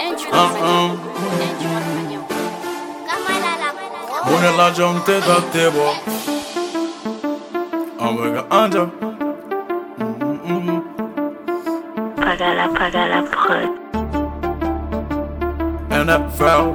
Bună la geam te da tebo Omega anja Pagala prod. NFL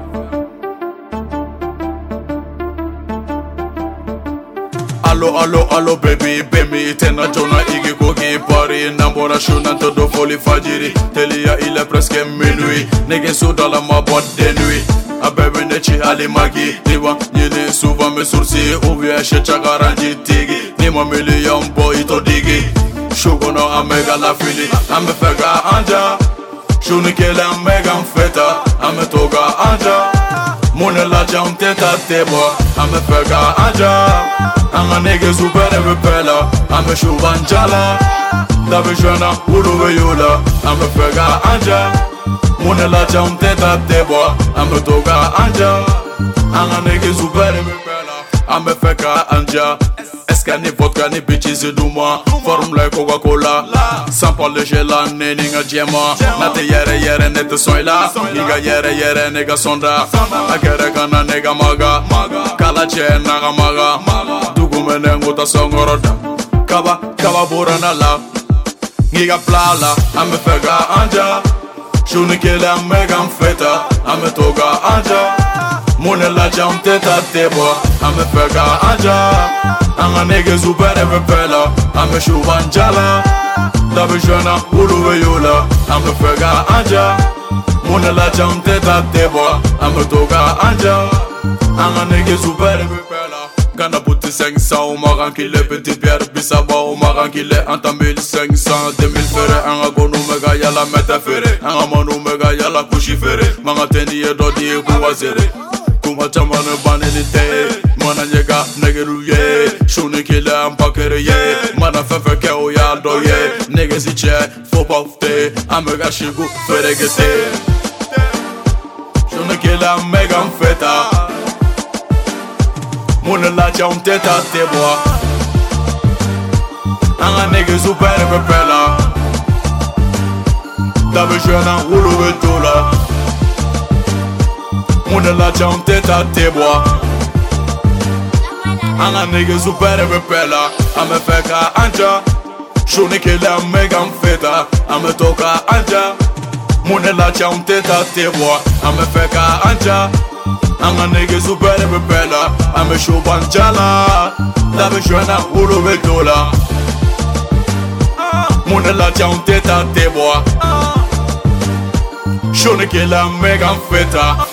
Allo baby tena jona igi koki pari Nambora shuna todo foli fajiri Telia il est presque minuit Nege souda la ma boîte de nuit A bebe nechi ali magi Niwa nyini suva me sursi Uwe she chagaranji tigi Nima million boy to digi Shugono amega la fili Ame fega anja Shuni kele amega mfeta Ame toga anja Mune la jam teta tebo Ame fega anja Anga niggas who better repella I'm a shubanjala Dabe jona uluwe yula I'm a fega anja Mune la jam teta tebo I'm a toga anja Anga niggas who better repella I'm a fega anja Eska ni vodka ni bitches duma Form like Coca-Cola Sans parler j'ai la ninga jema Nate yere nete soila Niga yere nega sonda Agere kana nega maga Kala che naga maga Dugume nguta songoroda Kaba burana la Niga plala Ame fega anja Shuni kele amega mfeta Ame toga anja Mune la jam teta tebo Ame fega anja Anga niggas who better repella I'm a shubanjala Dabe jona uluwe yula I'm a fega anja Mune la jam teta tebo I'm a toga anja Anga niggas who better repella Gana bouti 500 au maran qu'il est petit pierre Bissaba au maran qu'il est Anta 1500 2000 ferre Anga gonu mega yala meta ferre Anga manu mega yala kushi ferre Manga tendi e dodi e kuwa zere Kuma chamane baneli te Mana nyega negeru ye Shuni kile ampakere ye Mana fefe ke o ya do ye Nege si che fo pafte Amega shigu feregete Shuni kile amega mfeta Mune la jam teta teboa Anga nege super pepela Dabe jona uluwe tola Mune la jam teta teboa Anga nigga super repella Ame feka anja Shuni kele amega mfeta Ame toka anja Mune la jam teta teboa Ame feka anja Anga nigga super repella Ame shubanjala Dabe jona uluwe dola Mune la jam teta teboa Shuni kele amega mfeta